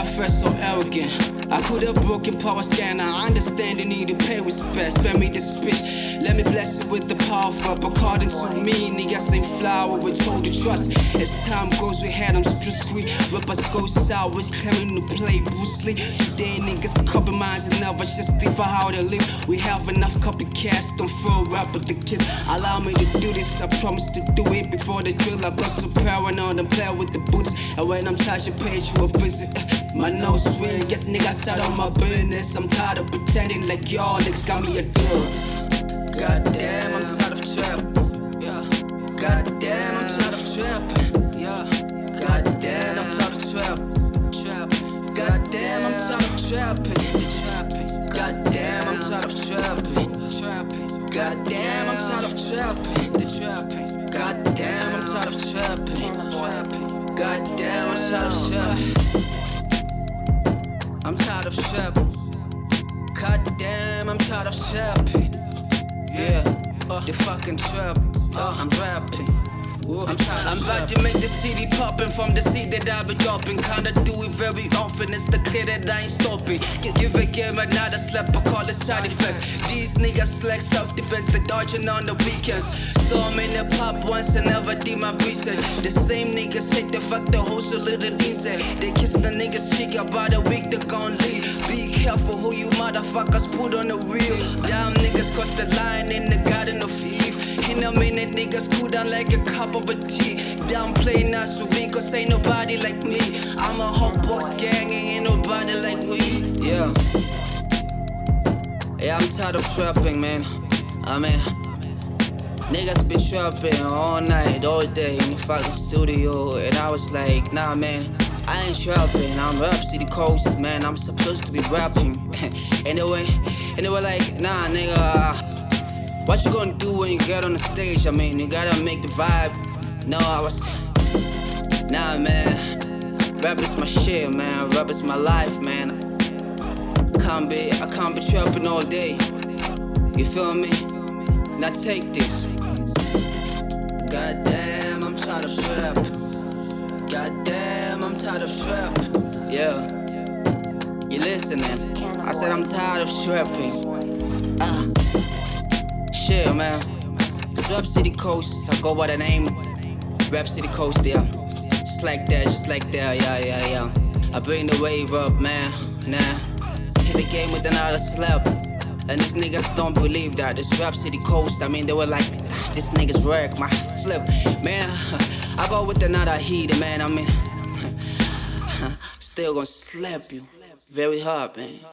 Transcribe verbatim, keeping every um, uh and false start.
I felt so arrogant. I could have broken power scanner. I understand the need to pay respect. Spare me this bitch. Let me bless it with the power of up. According to me, niggas ain't flower. We're told to trust. As time goes, we had them street. Rappers go sour. Claiming to play Bruce Lee. Today niggas copy minds and never just think for how they live. We have enough copycats. Don't feel rap with the kids. Allow me to do this. I promise to do it before the drill. I got so paranoid and play with the boots. And when I'm tired, you pay you a visit. My nose swing, get niggas out of my business. I'm tired of pretending like y'all niggas got me a deal. Goddamn, I'm tired of trap. Yeah. Goddamn, I'm tired of trapping. Yeah. Goddamn, I'm tired of trap. Trapping. Goddamn, I'm tired of trapping. The trapping. Goddamn, I'm tired of trapping. Trapping. Goddamn, I'm tired of trapping. The trapping. Goddamn, I'm tired of trapping. Trapping. Goddamn, I'm tired of trapping. I'm tired of trapping. Goddamn, I'm tired of trapping. Yeah, uh, the fucking trap. Uh, I'm rapping. I'm, I'm about to make the city poppin' from the seed that I've been dropping. Kinda do it very often, it's the clear that I ain't stopping. Give, give a game another slap, I call it side effects. These niggas like self-defense, they dodging on the weekends. So I'm in the pop once and never did my research. The same niggas hate the fuck the host a little insect. They kiss the niggas chick about a week, they gon' leave. Be careful who you motherfuckers put on the wheel. Damn niggas cross the line in the garden of Eve. In a minute, niggas cool down like a cup of a tea. Down play not so big, cause ain't nobody like me. I'm a hot box gang, ain't nobody like me. Yeah. Yeah, I'm tired of trapping, man. I mean, niggas been trapping all night, all day in the fucking studio. And I was like, nah, man, I ain't trapping. I'm Rap City Coast, man. I'm supposed to be rapping. Anyway, and they were like, nah, nigga. What you gonna do when you get on the stage? I mean, you gotta make the vibe. No, I was... Nah, man. Rap is my shit, man. Rap is my life, man. Can't be, I can't be trapping all day. You feel me? Now take this. Goddamn, I'm tired of trap. Goddamn, I'm tired of trap. Yeah. You listening? I said I'm tired of trapping. Ah. Uh. Shit, man. It's Rap City Coast. I go by the name Rap City Coast, yeah. Just like that, just like that, yeah, yeah, yeah. I bring the wave up, man. Nah. Hit the game with another slap. And these niggas don't believe that. It's Rap City Coast. I mean, they were like, this nigga's work, my flip. Man, I go with another heat, man. I mean, still gonna slap you very hard, man.